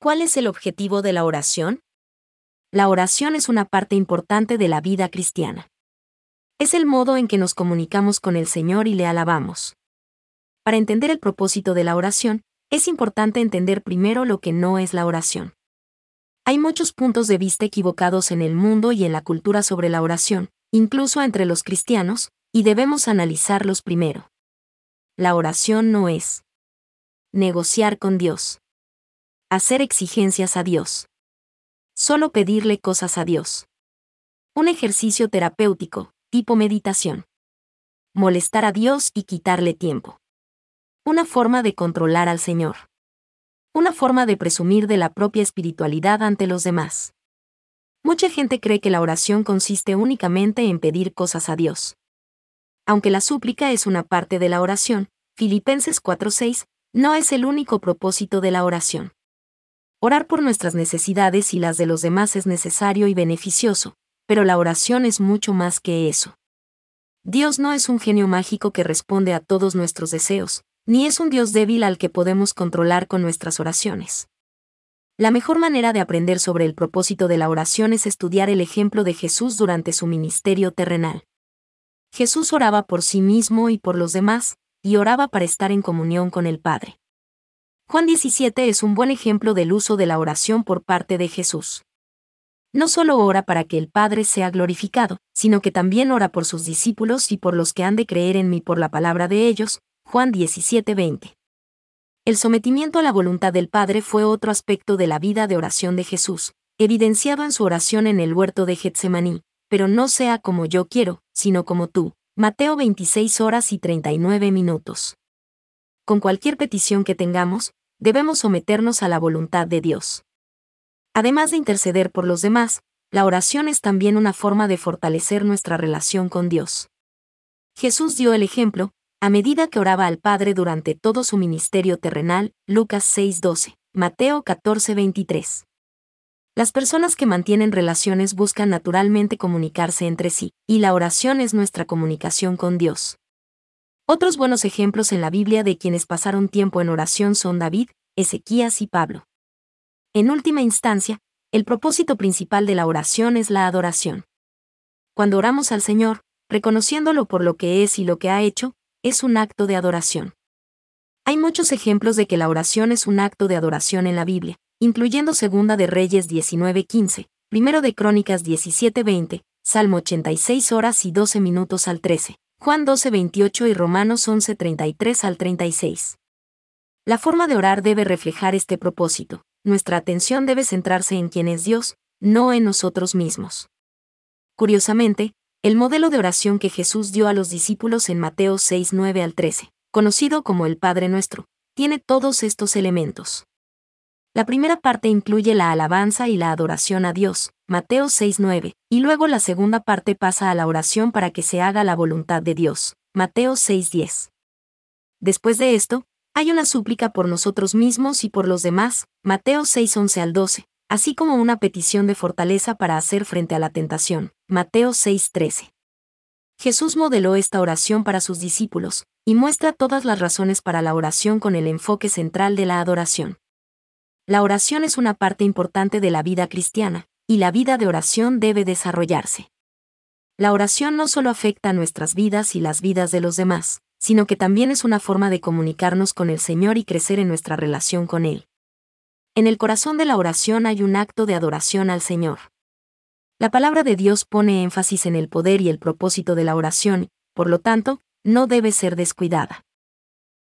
¿Cuál es el objetivo de la oración? La oración es una parte importante de la vida cristiana. Es el modo en que nos comunicamos con el Señor y le alabamos. Para entender el propósito de la oración, es importante entender primero lo que no es la oración. Hay muchos puntos de vista equivocados en el mundo y en la cultura sobre la oración, incluso entre los cristianos, y debemos analizarlos primero. La oración no es negociar con Dios, hacer exigencias a Dios, solo pedirle cosas a Dios. Un ejercicio terapéutico, tipo meditación. Molestar a Dios y quitarle tiempo. Una forma de controlar al Señor. Una forma de presumir de la propia espiritualidad ante los demás. Mucha gente cree que la oración consiste únicamente en pedir cosas a Dios. Aunque la súplica es una parte de la oración, Filipenses 4:6, no es el único propósito de la oración. Orar por nuestras necesidades y las de los demás es necesario y beneficioso, pero la oración es mucho más que eso. Dios no es un genio mágico que responde a todos nuestros deseos, ni es un Dios débil al que podemos controlar con nuestras oraciones. La mejor manera de aprender sobre el propósito de la oración es estudiar el ejemplo de Jesús durante su ministerio terrenal. Jesús oraba por sí mismo y por los demás, y oraba para estar en comunión con el Padre. Juan 17 es un buen ejemplo del uso de la oración por parte de Jesús. No solo ora para que el Padre sea glorificado, sino que también ora por sus discípulos y por los que han de creer en mí por la palabra de ellos, Juan 17:20. El sometimiento a la voluntad del Padre fue otro aspecto de la vida de oración de Jesús, evidenciado en su oración en el huerto de Getsemaní, pero no sea como yo quiero, sino como tú, Mateo 26:39. Con cualquier petición que tengamos, debemos someternos a la voluntad de Dios. Además de interceder por los demás, la oración es también una forma de fortalecer nuestra relación con Dios. Jesús dio el ejemplo, a medida que oraba al Padre durante todo su ministerio terrenal, Lucas 6:12, Mateo 14:23. Las personas que mantienen relaciones buscan naturalmente comunicarse entre sí, y la oración es nuestra comunicación con Dios. Otros buenos ejemplos en la Biblia de quienes pasaron tiempo en oración son David, Ezequías y Pablo. En última instancia, el propósito principal de la oración es la adoración. Cuando oramos al Señor, reconociéndolo por lo que es y lo que ha hecho, es un acto de adoración. Hay muchos ejemplos de que la oración es un acto de adoración en la Biblia, incluyendo Segunda de Reyes 19:15, Primero de Crónicas 17:20, Salmo 86:12 al 13, Juan 12:28 y Romanos 11:33 al 36. La forma de orar debe reflejar este propósito. Nuestra atención debe centrarse en quién es Dios, no en nosotros mismos. Curiosamente, el modelo de oración que Jesús dio a los discípulos en Mateo 6:9 al 13, conocido como el Padre Nuestro, tiene todos estos elementos. La primera parte incluye la alabanza y la adoración a Dios, Mateo 6:9, y luego la segunda parte pasa a la oración para que se haga la voluntad de Dios, Mateo 6:10. Después de esto, hay una súplica por nosotros mismos y por los demás, Mateo 6:11 al 12, así como una petición de fortaleza para hacer frente a la tentación, Mateo 6:13. Jesús modeló esta oración para sus discípulos, y muestra todas las razones para la oración con el enfoque central de la adoración. La oración es una parte importante de la vida cristiana, y la vida de oración debe desarrollarse. La oración no solo afecta a nuestras vidas y las vidas de los demás, sino que también es una forma de comunicarnos con el Señor y crecer en nuestra relación con Él. En el corazón de la oración hay un acto de adoración al Señor. La palabra de Dios pone énfasis en el poder y el propósito de la oración, por lo tanto, no debe ser descuidada.